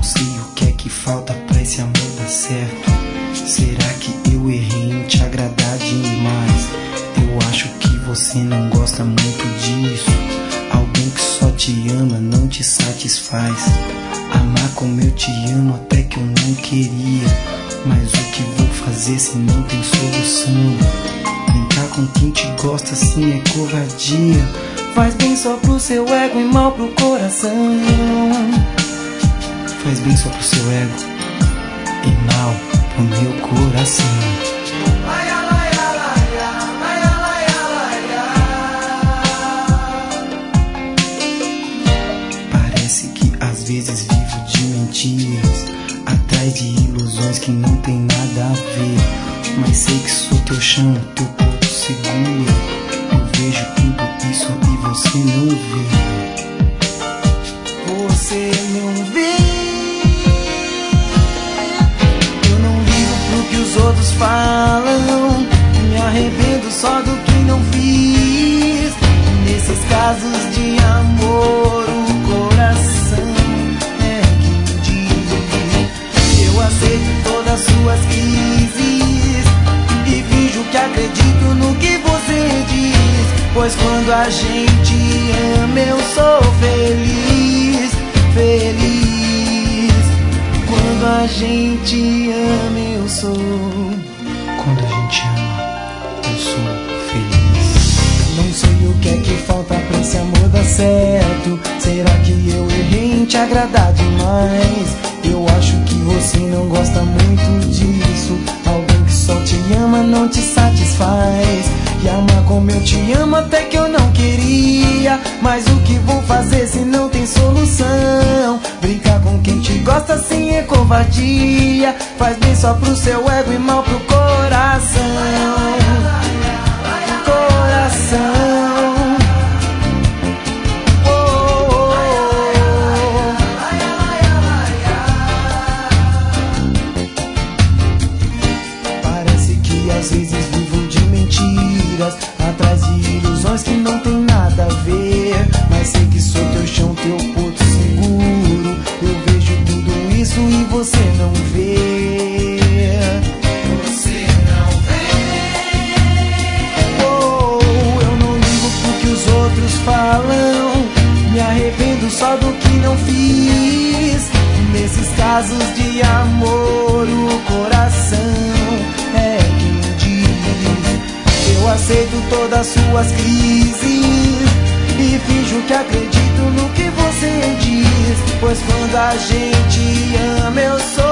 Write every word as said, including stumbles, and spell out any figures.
Não sei o que é que falta pra esse amor dar certo. Será que eu errei em te agradar demais? Eu acho que você não gosta muito disso. Alguém que só te ama não te satisfaz. Amar como eu te amo até que eu não queria. Mas o que vou fazer se não tem solução? Brincar com quem te gosta assim é covardia. Faz bem só pro seu ego e mal pro coração. Faz bem só pro seu ego e mal pro meu coração. Parece que às vezes vivo de mentiras, atrás de ilusões que não tem nada a ver. Mas sei que sou teu chão, teu porto seguro. Eu vejo tudo isso e você não vê. Você não vê. Eu não ligo pro que os outros falam. Me arrependo só do que não fiz. Nesses casos de amor, o coração é quem diz. Eu aceito todas as suas crises e finjo que acredito no que você diz. Pois quando a gente ama eu sou feliz, feliz. Quando a gente ama eu sou. Quando a gente ama eu sou feliz. Não sei o que é que falta pra esse amor dar certo. Será que eu errei em te agradar demais? Eu acho que você não gosta muito disso. Alguém que só te ama não te satisfaz. E amar como eu te amo até que eu não queria. Mas o que vou fazer se não tem solução? Brincar com quem te gosta assim é covardia. Faz bem só pro seu ego e mal pro coração. Coração. Às vezes vivo de mentiras, atrás de ilusões que não tem nada a ver. Mas sei que sou teu chão, teu porto seguro. Eu vejo tudo isso e você não vê. Você não vê. Oh, eu não ligo pro que os outros falam. Me arrependo só do que não fiz. Nesses casos de amor, o coração é quem diz. Eu aceito todas as suas crises e finjo que acredito no que você diz. Pois quando a gente ama eu sou